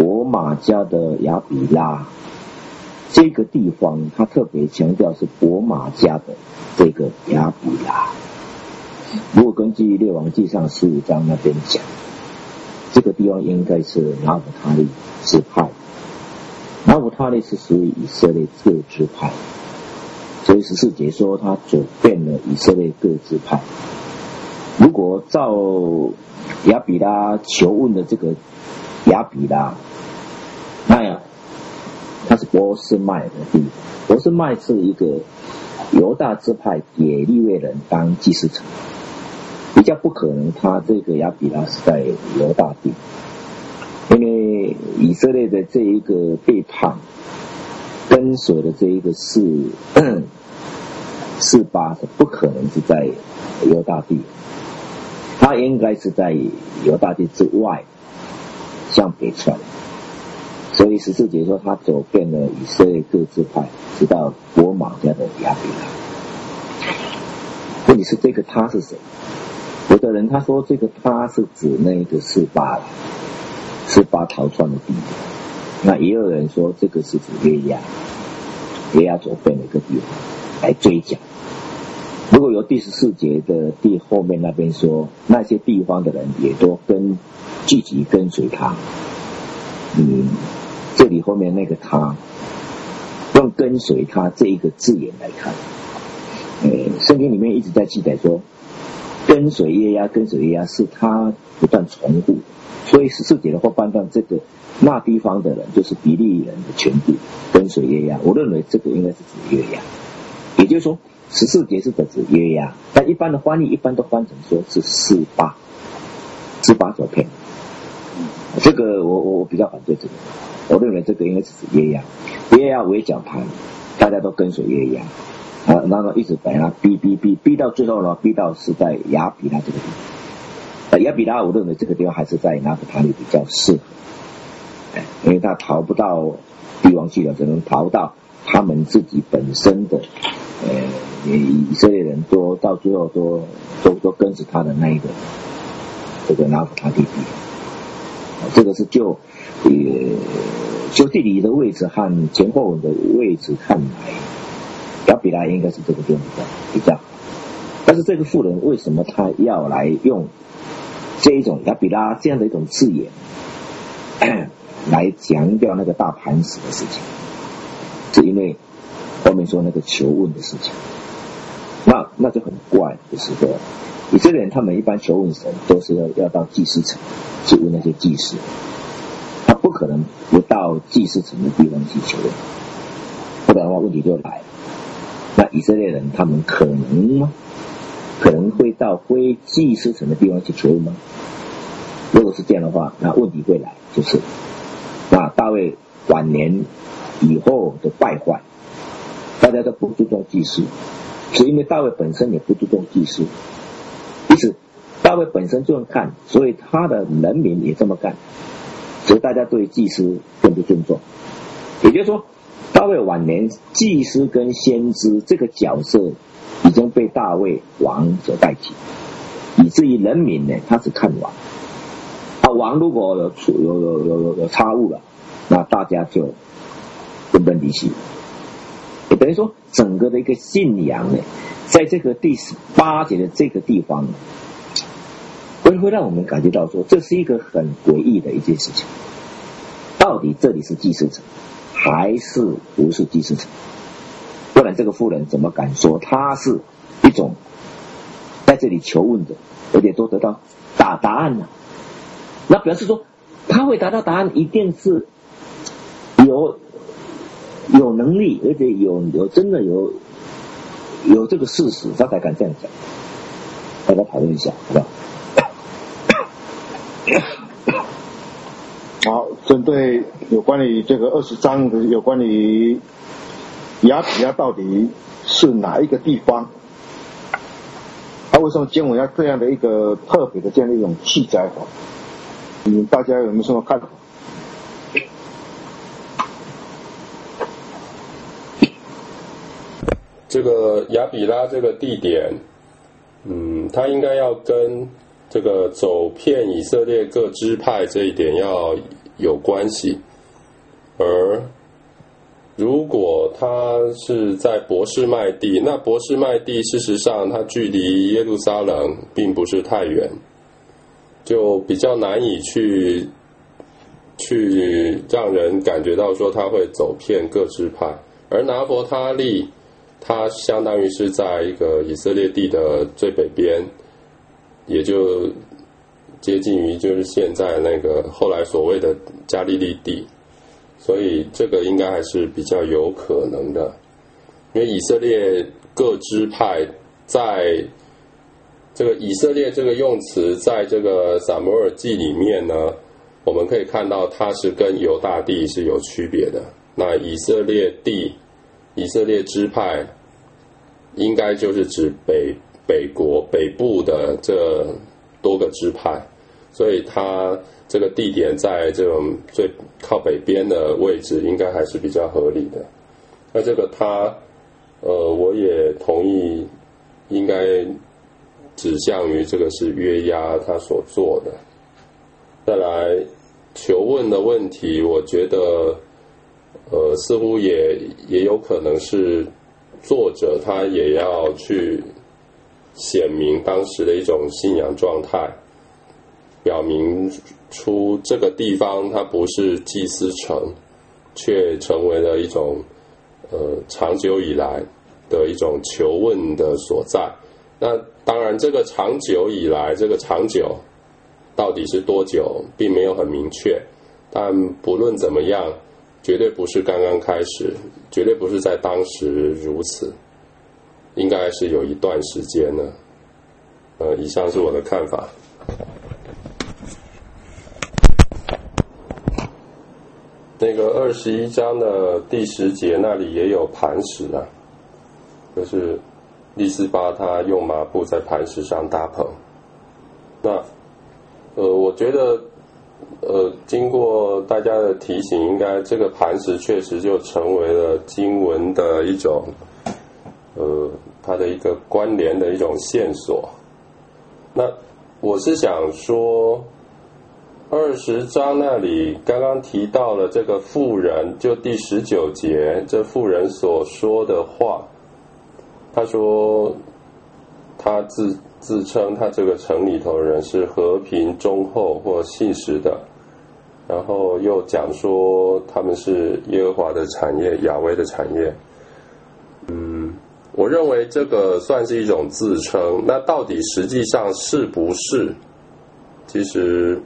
伯玛家的亚比拉这个地方，他特别强调是伯玛家的这个亚比拉。如果根据列王纪上15章那边讲，这个地方应该是拿弗他利支派，拿弗他利是属于以色列各支派，所以14节说他走遍了以色列各支派。如果照亚比拉求问的这个亚比拉，那样它是波斯麦的地方。波斯麦是一个犹大支派给利未人当祭司城，比较不可能他这个亚比拉是在犹大地，因为以色列的这一个背叛跟随的这一个4-8是不可能是在犹大地，他应该是在犹大地之外向北窜。所以14节说他走遍了以色列各支派，直到伯玛家的亚比拉。问题是这个他是谁？有的人他说这个他是指那个4-8逃窜的地方，那也有人说这个是指约押走遍了一个地方来追缴。如果由第14节的后面那边说那些地方的人也都聚集跟随他，这里后面那个他用跟随他这一个字眼来看，圣经里面一直在记载说跟随约押是他不断重复，所以14节的后半段这个那地方的人就是比利人的全部跟随约押，我认为这个应该是指约押，也就是说14节是指约押，但一般的翻译一般都翻成说是4-8走遍。这个我比较反对这个，我认为这个应该是指约押围剿他，大家都跟随约押，然后一直把他逼到最后呢，逼到是在亚比拉这个地方。亚比拉我认为这个地方还是在拿弗他利比较适合，因为他逃不到帝王去了，只能逃到他们自己本身的以色列人都到最后都跟着他的那一个这个拿弗他利地。这个是就地理的位置和前后文的位置看来，亚比拉应该是这个地方比较好。但是这个妇人为什么他要来用这一种亚比拉这样的一种字眼来强调那个大磐石的事情？是因为后面说那个求问的事情，那就很怪，就是说以色列人他们一般求问神都是要到祭司城去问那些祭司，他不可能不到祭司城的地方去求问，不然的话问题就来了。那以色列人他们可能吗？可能会到非祭司城的地方去求问吗？如果是这样的话，那问题会来，就是那大卫晚年以后的败坏，大家都不注重祭司，是因为大卫本身也不注重祭司，因此大卫本身这样看，所以他的人民也这么干，所以大家对祭司更不尊重。也就是说大卫晚年祭司跟先知这个角色已经被大卫王所代替，以至于人民呢他只看王，王如果有差误了，那大家就分崩离析，也等于说整个的一个信仰呢，在这个第18节的这个地方会让我们感觉到说这是一个很诡异的一件事情，到底这里是祭司城还是不是祭司城？不然这个妇人怎么敢说她是一种在这里求问的，而且都得到答案呢？那表示说他会达到答案一定是有能力，而且有真的有这个事实，他才敢这样讲。大家讨论一下好不好？ 好，针对有关于这个20章的有关于亚比拉到底是哪一个地方，他为什么经文要这样的一个特别的这样的一种记载法？大家有没有什么看法？ 这个亚比拉这个地点，它应该要跟这个走遍以色列各支派这一点有关系。而如果他是在伯示麦地，那伯示麦地事实上它距离耶路撒冷并不是太远，就比较难以去让人感觉到说他会走遍各支派。而拿弗他利它相当于是在一个以色列地的最北边，也就接近于就是现在那个后来所谓的加利利地，所以这个应该还是比较有可能的。因为以色列各支派在这个以色列这个用词在这个撒母耳记里面呢，我们可以看到它是跟犹大地是有区别的。那以色列地以色列支派应该就是指北国北部的这多个支派，所以它这个地点在这种最靠北边的位置应该还是比较合理的。那这个我也同意应该指向于这个是约押他所做的。再来求问的问题，我觉得似乎也有可能是作者他也要去显明当时的一种信仰状态，表明出这个地方它不是祭司城，却成为了一种长久以来的一种求问的所在。那当然这个长久以来，这个长久到底是多久并没有很明确，但不论怎么样，绝对不是刚刚开始，绝对不是在当时如此，应该是有一段时间了。以上是我的看法。那个21章的第10节那里也有磐石啊，就是利斯巴他用麻布在磐石上搭棚。那我觉得经过大家的提醒，应该这个磐石确实就成为了经文的一种它的一个关联的一种线索。那我是想说20章那里刚刚提到了这个妇人，就第19节这妇人所说的话，他说他自称他这个城里头的人是和平忠厚或信实的，然后又讲说他们是耶和华的产业，雅威的产业。我认为这个算是一种自称，那到底实际上是不是，其实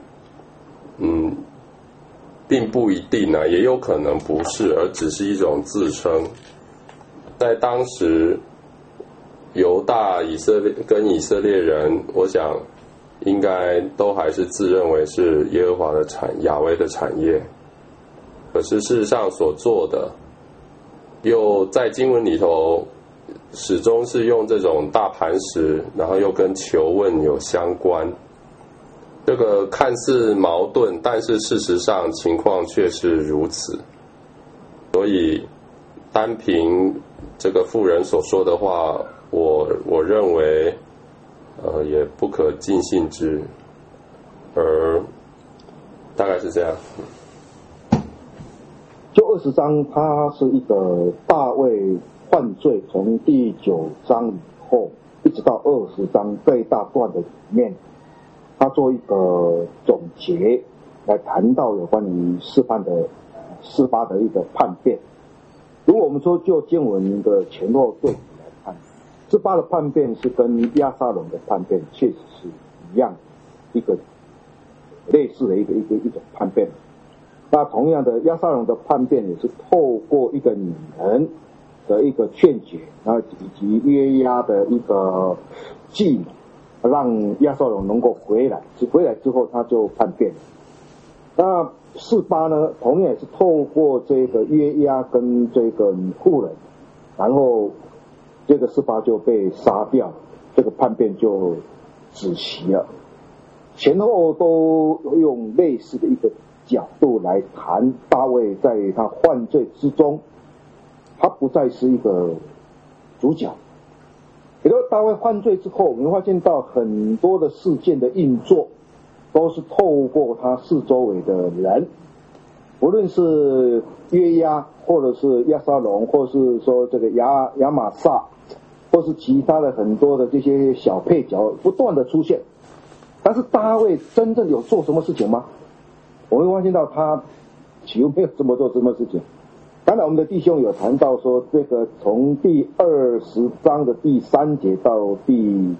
并不一定啊，也有可能不是，而只是一种自称。在当时犹大以色列人，我想应该都还是自认为是耶和华的雅威的产业，可是事实上所做的又在经文里头始终是用这种大磐石，然后又跟求问有相关。这个看似矛盾，但是事实上情况却是如此。所以单凭这个妇人所说的话，我认为也不可尽信之，而大概是这样。 就20章，它是一个大卫犯罪，从第9章以后一直到20章这一大段的里面，他做一个总结，来谈到有关于示巴的一个叛变。如果我们说就经文的前后对比来看，示巴的叛变是跟押沙龙的叛变确实是一样，一个类似的一种叛变。那同样的，押沙龙的叛变也是透过一个女人的一个劝解，然后以及约押的一个计谋，让押沙龙能够回来之后他就叛变了。那示巴呢，同样也是透过这个约押跟这个妇人，然后这个示巴就被杀掉，这个叛变就止息了。前后都用类似的一个角度来谈大卫在他犯罪之中，他不再是一个主角。也就是大卫犯罪之后，我们发现到很多的事件的运作都是透过他四周围的人无论是约押，或者是押沙龙，或是说这个亚玛撒，或是其他的很多的这些小配角不断的出现，但是大卫真正有做什么事情吗？我会发现到他几乎没有这么做什么事情。当然我们的弟兄有谈到说，这个从第20章的第3节到第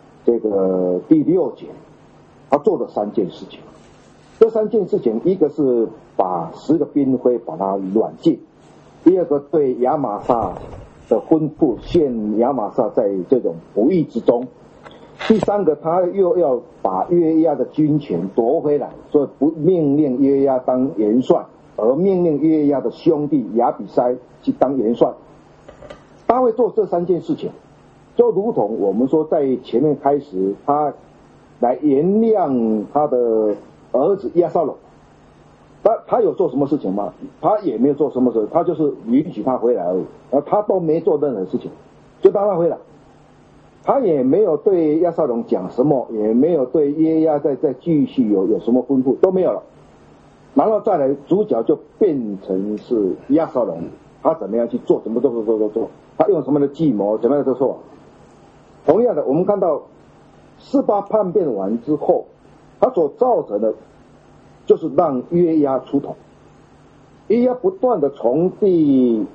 6节，他做了3件事情。这3件事情，一个是把10个兵徽把它软禁，第二个对亚玛撒的吩咐，陷亚玛撒在这种不义之中，第3个他又要把约押的军权夺回来，所以不命令约押当元帅，而命令约押的兄弟亚比筛去当元帅。大卫做这3件事情，就如同我们说在前面开始，他来原谅他的儿子押沙龙。他有做什么事情吗？他也没有做什么事，他就是允许他回来而已，他都没做任何事情，就让他回来。他也没有对押沙龙讲什么，也没有对约押再继续有什么吩咐，都没有了。然后再来，主角就变成是押沙龙，他怎么样去做，怎么做，他用什么的计谋，怎么样的做。同样的，我们看到示巴叛变完之后，他所造成的就是让约押出头。约押不断的从第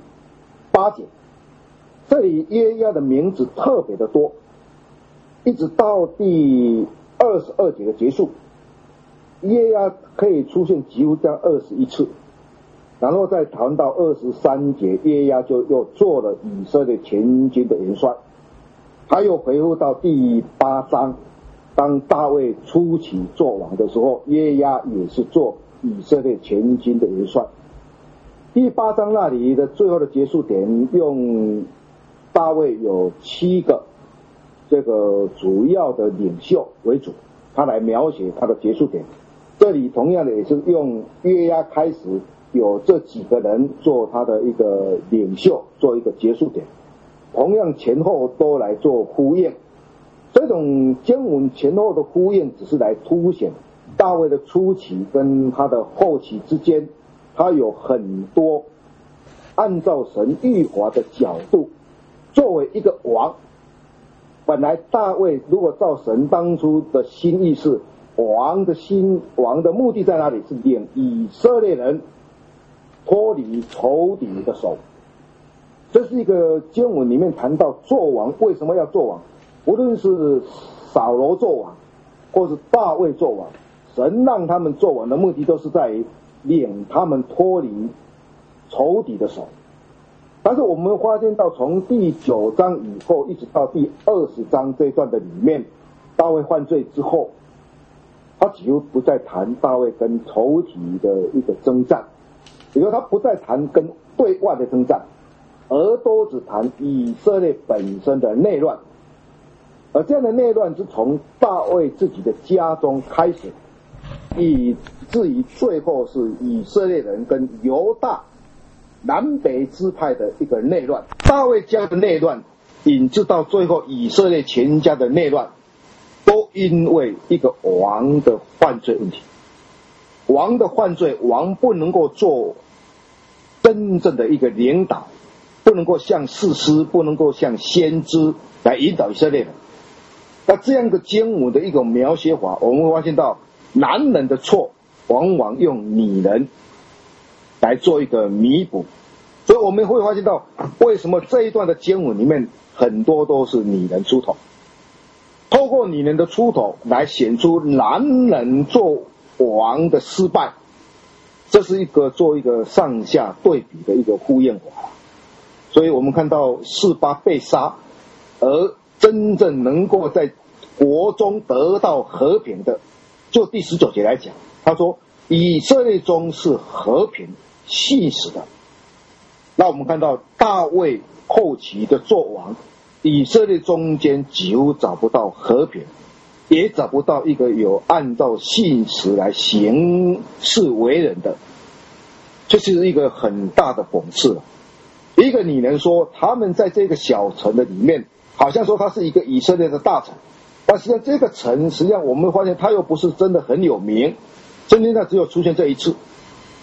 8节，这里约押的名字特别的多，一直到第22节的结束，约押可以出现几乎这样21次，然后再谈到23节，约押就又做了以色列全军的元帅。他又回复到第8章，当大卫初期做王的时候，约押也是做以色列全军的元帅。第8章那里的最后的结束点，用大卫有7个这个主要的领袖为主，他来描写他的结束点。这里同样的也是用约押开始有这几个人做他的一个领袖，做一个结束点，同样前后都来做呼应。这种经文前后的呼应只是来凸显大卫的初期跟他的后期之间，他有很多按照神预划的角度。作为一个王，本来大卫如果照神当初的心意是王的目的在哪里？是领以色列人脱离仇敌的手。这是一个经文里面谈到做王为什么要做王，无论是扫罗做王或是大卫做王，神让他们做王的目的都是在于领他们脱离仇敌的手。但是我们发现到从第9章以后一直到第20章这一段的里面，大卫犯罪之后，他几乎不再谈大卫跟仇敌的一个征战，也就是他不再谈跟对外的征战，而都只谈以色列本身的内乱。而这样的内乱是从大卫自己的家中开始，以至于最后是以色列人跟犹大南北支派的一个内乱。大卫家的内乱引致到最后以色列全家的内乱，都因为一个王的犯罪问题。王的犯罪，王不能够做真正的一个领导，不能够像士师，不能够像先知来引导以色列人。那这样的经文的一种描写法，我们会发现到男人的错往往用女人来做一个弥补，所以我们会发现到为什么这一段的经文里面很多都是女人出头，透过女人的出头来显出男人做王的失败，这是一个做一个上下对比的一个呼应法。所以我们看到示巴被杀，而真正能够在国中得到和平的，就第19节来讲，他说以色列中是和平信实的。那我们看到大卫后期的作王，以色列中间几乎找不到和平，也找不到一个有按照信实来行事为人的，这是一个很大的讽刺了。一个女人说他们在这个小城的里面，好像说他是一个以色列的大城，但实际上这个城实际上我们会发现他又不是真的很有名，真正上只有出现这一次。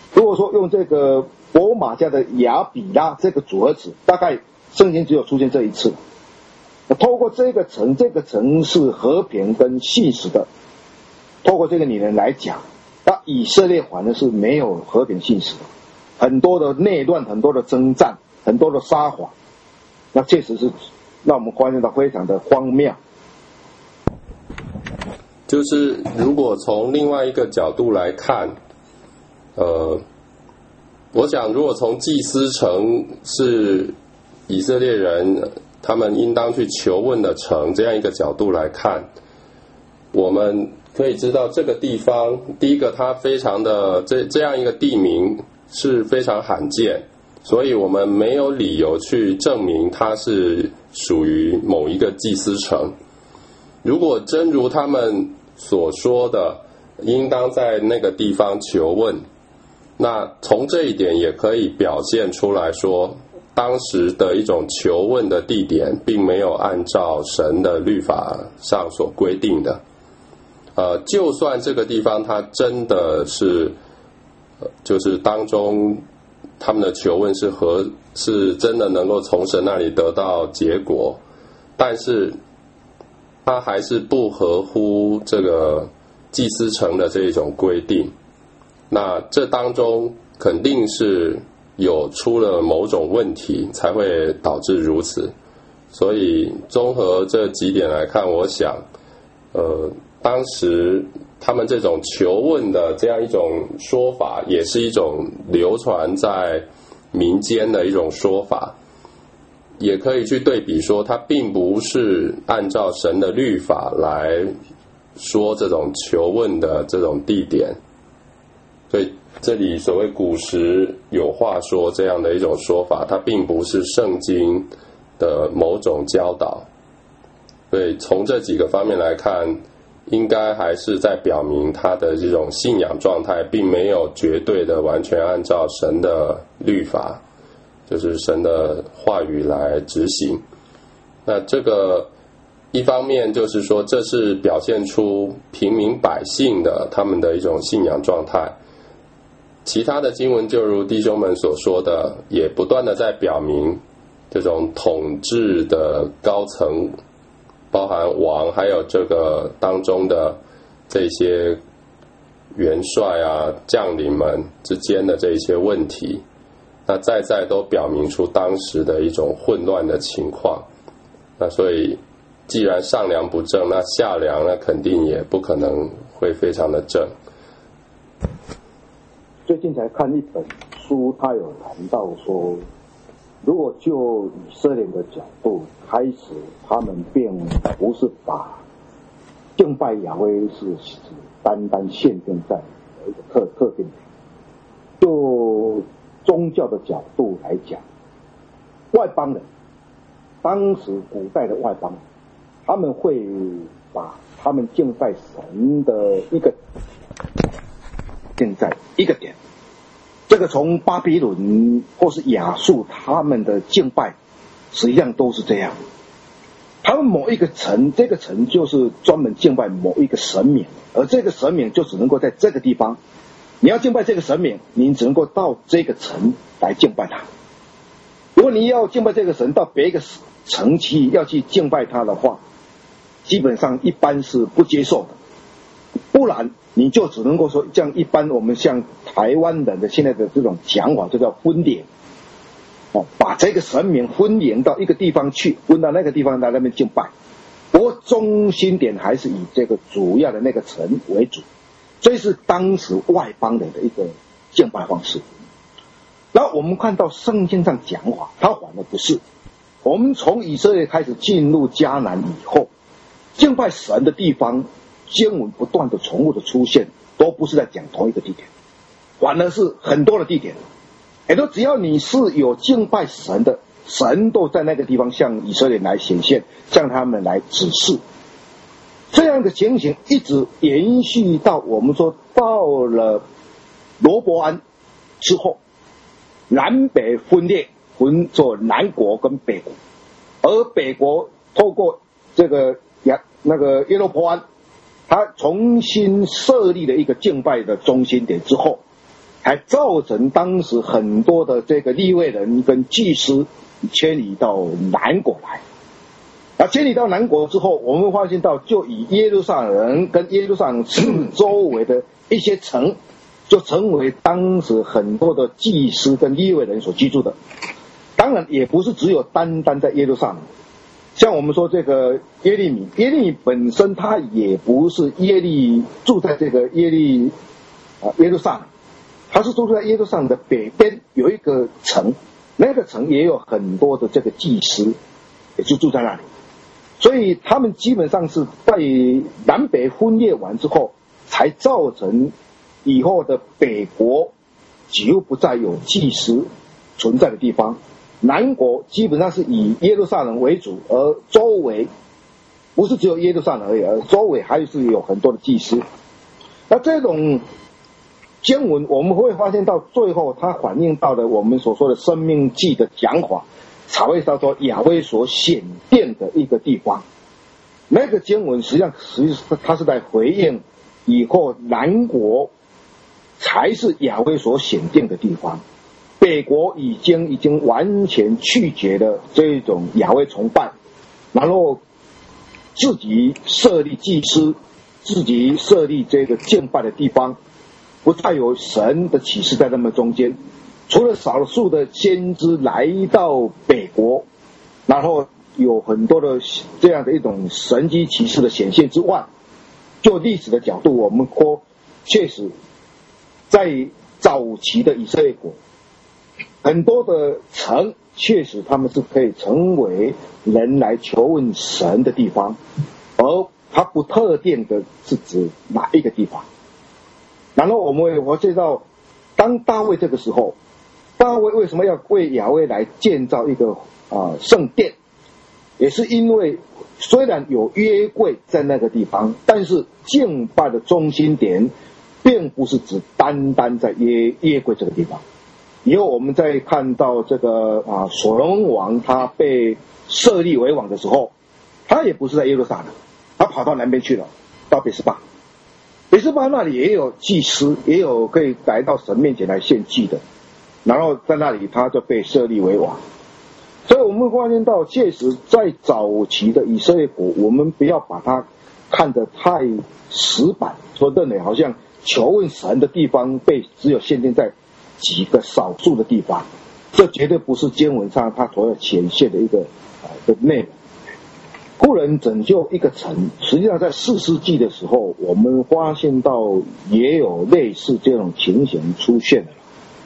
如果说用这个伯玛加的亚比拉这个组合词，大概圣经只有出现这一次。透过这个城是和平跟信实的，透过这个女人来讲，那以色列反而是没有和平信实的，很多的内乱，很多的征战，很多的撒谎，那确实是让我们发现到非常的荒谬。 就是如果从另外一个角度来看，我想如果从祭司城是以色列人他们应当去求问的城这样一个角度来看，我们可以知道这个地方，第一个它非常的这样一个地名是非常罕见，所以我们没有理由去证明它是属于某一个祭司城。如果真如他们所说的应当在那个地方求问，那从这一点也可以表现出来说，当时的一种求问的地点并没有按照神的律法上所规定的。就算这个地方它真的是就是当中他们的求问是真的能够从神那里得到结果，但是它还是不合乎这个祭司城的这一种规定。那这当中肯定是有出了某种问题才会导致如此。所以综合这几点来看，我想当时他们这种求问的这样一种说法，也是一种流传在民间的一种说法，也可以去对比说，它并不是按照神的律法来说这种求问的这种地点。所以这里所谓古时有话说这样的一种说法，它并不是圣经的某种教导。所以从这几个方面来看，应该还是在表明他的这种信仰状态并没有绝对的完全按照神的律法，就是神的话语来执行。那这个一方面就是说，这是表现出平民百姓的他们的一种信仰状态。其他的经文就如弟兄们所说的，也不断的在表明这种统治的高层，包含王还有这个当中的这些元帅啊将领们之间的这一些问题，那在都表明出当时的一种混乱的情况。那所以既然上梁不正，那下梁那肯定也不可能会非常的正。 最近才看一本书，他有谈到说，如果就以色列的角度开始，他们并不是把敬拜亚威是单单限定在一个特定的。就宗教的角度来讲，外邦人，当时古代的外邦人，他们会把他们敬拜神的一个定在一个点。这个从巴比伦或是亚述他们的敬拜实际上都是这样，他们某一个城，这个城就是专门敬拜某一个神明，而这个神明就只能够在这个地方，你要敬拜这个神明，你只能够到这个城来敬拜他。如果你要敬拜这个神，到别一个城区要去敬拜他的话，基本上一般是不接受的，不然你就只能够说，像一般我们像台湾人的现在的这种讲法，就叫分灵，把这个神明分灵到一个地方去，分到那个地方来那边敬拜。不过中心点还是以这个主要的那个城为主，这是当时外邦人的一个敬拜方式。然后我们看到圣经上讲法，它反而不是。我们从以色列开始进入迦南以后，敬拜神的地方经文不断的重复的出现，都不是在讲同一个地点，反而是很多的地点。也都只要你是有敬拜神的，神都在那个地方向以色列来显现，向他们来指示。这样的情形一直延续到我们说到了罗伯安之后，南北分裂，分作南国跟北国，而北国透过这个耶罗波安，他重新设立了一个敬拜的中心点之后， 才造成当时很多的这个利未人跟祭司迁移到南国来。迁移到南国之后，我们发现到，就以耶路撒冷跟耶路撒冷四周围的一些城，就成为当时很多的祭司跟利未人所居住的。当然，也不是只有单单在耶路撒冷，像我们说这个耶利米本身他也不是住在这个耶路撒冷，他是住在耶路撒冷的北边有一个城，那个城也有很多的这个祭司，也就住在那里。所以他们基本上是在南北分裂完之后，才造成以后的北国几乎不再有祭司存在的地方。南国基本上是以耶路撒冷为主，而周围不是只有耶路撒冷而已，而周围还是有很多的祭司。那这种经文我们会发现到最后，它反映到了我们所说的生命记的讲法，才会叫做亚威所显现的一个地方。那个经文实际上它是在回应以后南国才是亚威所显现的地方，北国已经完全拒绝了这种亚威崇拜，然后自己设立祭司，自己设立这个敬拜的地方，不再有神的启示在他们中间。除了少数的先知来到北国，然后有很多的这样的一种神迹奇事的显现之外，就历史的角度，我们说确实在早期的以色列国，很多的城确实他们是可以成为人来求问神的地方，而它不特定的是指哪一个地方。然后我知道，当大卫这个时候，大卫为什么要为亚威来建造一个圣殿，也是因为虽然有约柜在那个地方，但是敬拜的中心点并不是只单单在约柜这个地方。以后我们再看到这个所罗门王他被设立为王的时候，他也不是在耶路撒冷，他跑到南边去了，到别是巴。别是巴那里也有祭司，也有可以来到神面前来献祭的，然后在那里他就被设立为王。所以我们发现到，确实在早期的以色列国，我们不要把它看得太死板，说认为好像求问神的地方只有限定在几个少数的地方，这绝对不是经文上它所要显现的一个的内容。故人拯救一个城，实际上在4世纪的时候，我们发现到也有类似这种情形出现了。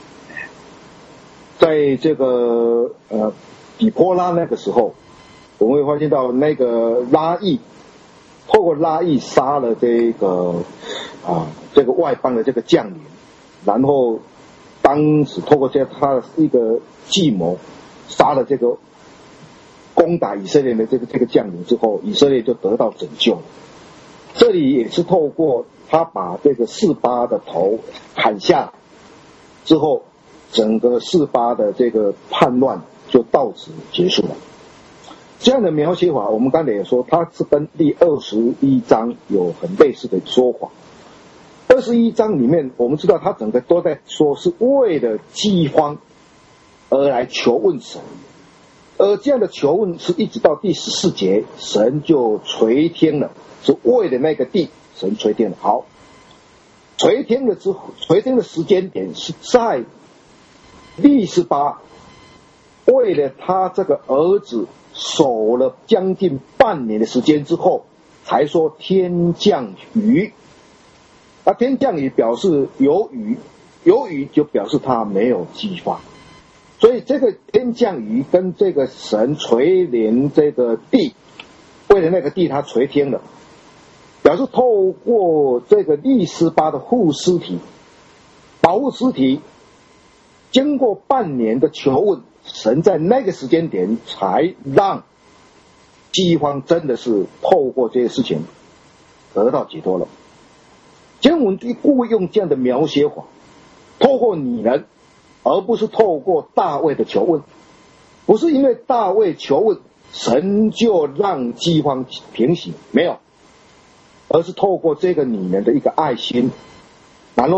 在这个底波拉那个时候，我们会发现到那个拉裔，透过拉裔杀了这个外邦的这个将领，然后当时透过他的一个计谋，杀了这个攻打以色列的这个将领之后，以色列就得到拯救。这里也是透过他把这个示巴的头砍下之后，整个示巴的这个叛乱就到此结束了。这样的描写法，我们刚才也说，它是跟第21章有很类似的说法。21章里面，我们知道它整个都在说是为了饥荒而来求问神，而这样的求问是一直到第14节，神就垂听了，是为了那个地，神垂听了。好，垂听了之后，垂听的时间点是在利斯巴为了他这个儿子守了将近半年的时间之后，才说天降雨。那天降雨表示有雨，有雨就表示他没有饥荒。所以这个天降雨跟这个神垂怜这个地，为了那个地他垂听了，表示透过这个利斯巴的护尸体保护尸体，经过半年的求问，神在那个时间点才让饥荒真的是透过这些事情得到解脱了。经文故意用这样的描写法，透过拟人，而不是透过大卫的求问。不是因为大卫求问神就让饥荒平息，没有，而是透过这个拟人的一个爱心，然后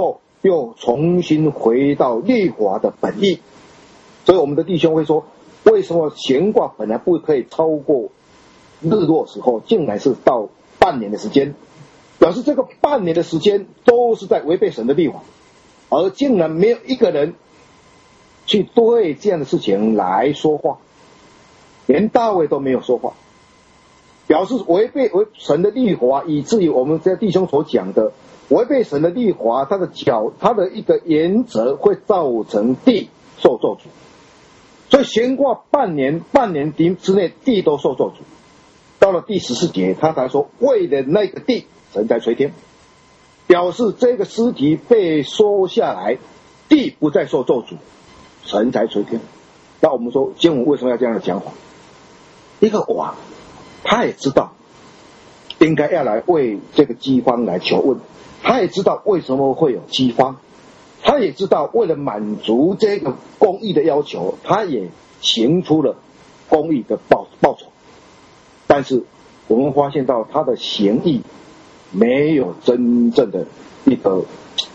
又重新回到律法的本意。所以我们的弟兄会说，为什么闲卦本来不可以超过日落时候，竟然是到半年的时间，表示这个半年的时间都是在违背神的律法，而竟然没有一个人去对这样的事情来说话，连大卫都没有说话，表示违背神的律法，以至于我们这弟兄所讲的违背神的律法，他的一个原则会造成地受咒诅。所以悬挂半年之内地都受咒诅。到了第14节，他才说为了那个地，神才垂天，表示这个尸体被收下来，地不再受咒诅，神才垂天。那我们说经文为什么要这样的讲法？一个王他也知道应该要来为这个饥荒来求问，他也知道为什么会有饥荒，他也知道为了满足这个公义的要求，他也行出了公义的报酬。但是我们发现到他的行义没有真正的一个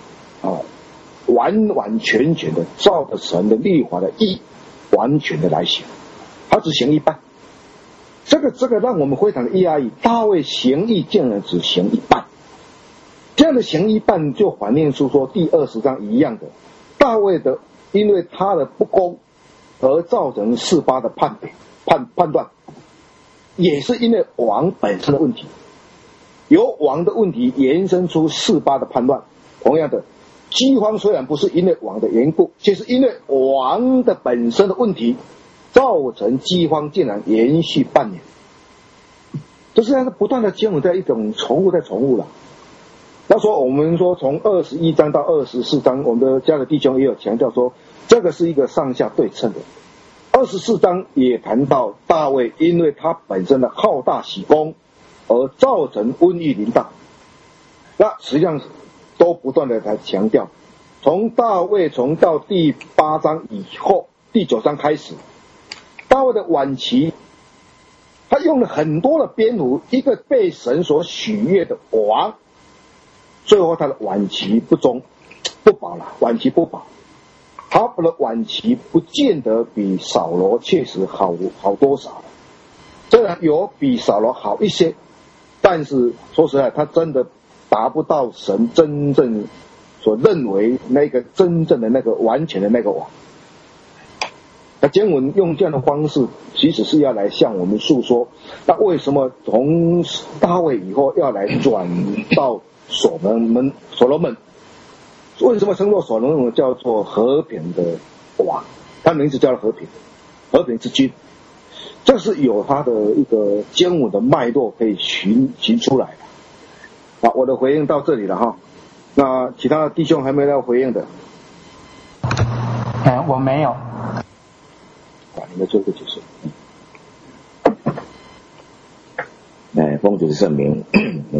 完完全全的照着神的律法的义完全的来行，他只行一半。这个让我们非常的压抑，大卫行义竟然只行一半。这样的行一半就反映出说第20章一样的，大卫的因为他的不公而造成示巴的判断，也是因为王本身的问题，由王的问题延伸出示巴的判断。同样的，饥荒虽然不是因为王的缘故，却是因为王的本身的问题造成饥荒竟然延续半年。这实际上是不断的经文在一种重复了。那时候我们说从21章到24章，我们的家的弟兄也有强调说，这个是一个上下对称的。24章也谈到大卫因为他本身的好大喜功而造成瘟疫临到，那实际上都不断的来强调，从大卫到第8章以后，第9章开始，大卫的晚期他用了很多的篇幅，一个被神所喜悦的王，最后他的晚期不保了，晚期不保。他的晚期不见得比扫罗确实好多少了，虽然有比扫罗好一些，但是说实在，他真的达不到神真正所认为那个真正的那个完全的那个王。那经文用这样的方式，其实是要来向我们诉说，那为什么从大卫以后要来转到所罗门？为什么称作所罗门叫做和平的王？他名字叫做和平之君，这是有他的一个经文的脉络可以寻出来的。好，我的回应到这里了哈。那其他的弟兄还没有要回应的？ 我没有。 你们做个解释。奉主的圣名，我